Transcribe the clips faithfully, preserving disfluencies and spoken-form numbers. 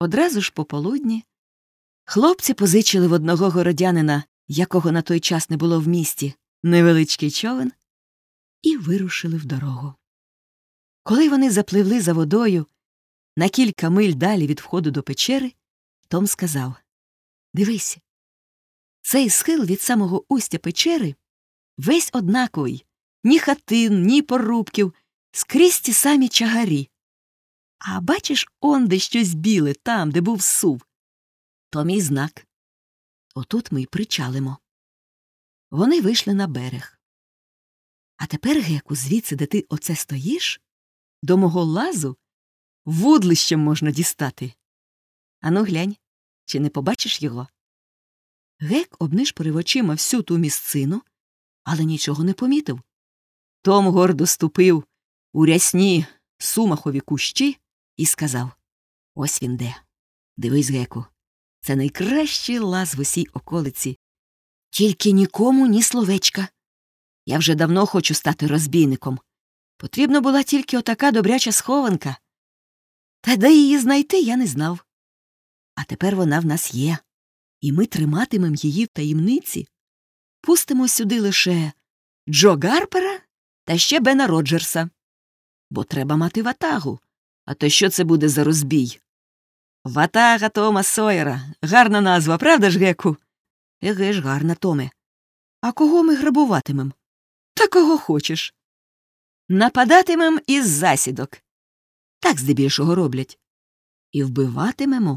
Одразу ж пополудні хлопці позичили в одного городянина, якого на той час не було в місті, невеличкий човен і вирушили в дорогу. Коли вони запливли за водою на кілька миль далі від входу до печери, Том сказав: «Дивись, цей схил від самого устя печери весь однаковий, ні хатин, ні порубків, скрізь ті самі чагарі. А бачиш онде щось біле, там, де був сув? То мій знак. Отут ми й причалимо». Вони вийшли на берег. «А тепер, Геку, звідси, де ти оце стоїш, до мого лазу вудлищем можна дістати. Ану глянь, чи не побачиш його?» Гек обнишпорив очима всю ту місцину, але нічого не помітив. Том гордо ступив у рясні сумахові кущі і сказав: «Ось він де. Дивись, Геку, це найкращий лаз в усій околиці. Тільки нікому ні словечка. Я вже давно хочу стати розбійником. Потрібна була тільки отака добряча схованка. Та де її знайти, я не знав. А тепер вона в нас є, і ми триматимем її в таємниці. Пустимо сюди лише Джо Гарпера та ще Бена Роджерса. Бо треба мати ватагу. А то що це буде за розбій?» «Ватага Тома Сойера. Гарна назва, правда ж, Геку?» «Еге ж, гарна, Томе. А кого ми грабуватимем?» «Та кого хочеш. Нападатимем із засідок. Так здебільшого роблять. І вбиватимемо?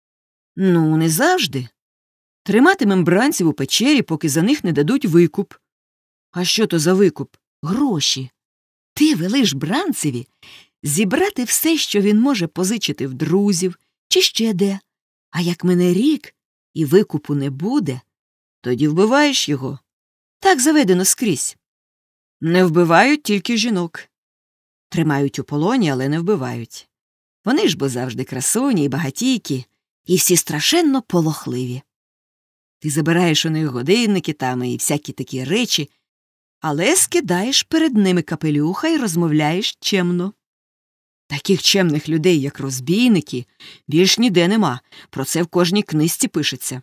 Ну, не завжди. Триматимем бранців у печері, поки за них не дадуть викуп». «А що то за викуп?» «Гроші. Ти велиш бранцеві зібрати все, що він може позичити в друзів чи ще де. А як мине рік і викупу не буде, тоді вбиваєш його. Так заведено скрізь. Не вбивають тільки жінок. Тримають у полоні, але не вбивають. Вони ж бо завжди красуні і багатійкі, і всі страшенно полохливі. Ти забираєш у них годинники там і всякі такі речі, але скидаєш перед ними капелюха і розмовляєш чемно. Таких чемних людей, як розбійники, більш ніде нема. Про це в кожній книжці пишеться.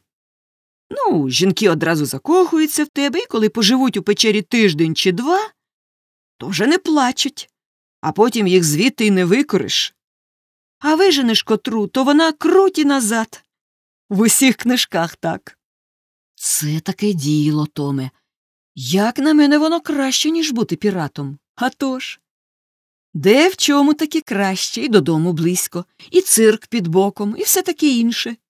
Ну, жінки одразу закохуються в тебе, і коли поживуть у печері тиждень чи два, то вже не плачуть, а потім їх звідти й не викориш. А виженеш котру, то вона круті назад. В усіх книжках так». «Це таке діло, Томе. Як на мене, воно краще, ніж бути піратом. А тож, де в чому таки краще, і додому близько, і цирк під боком, і все таке інше.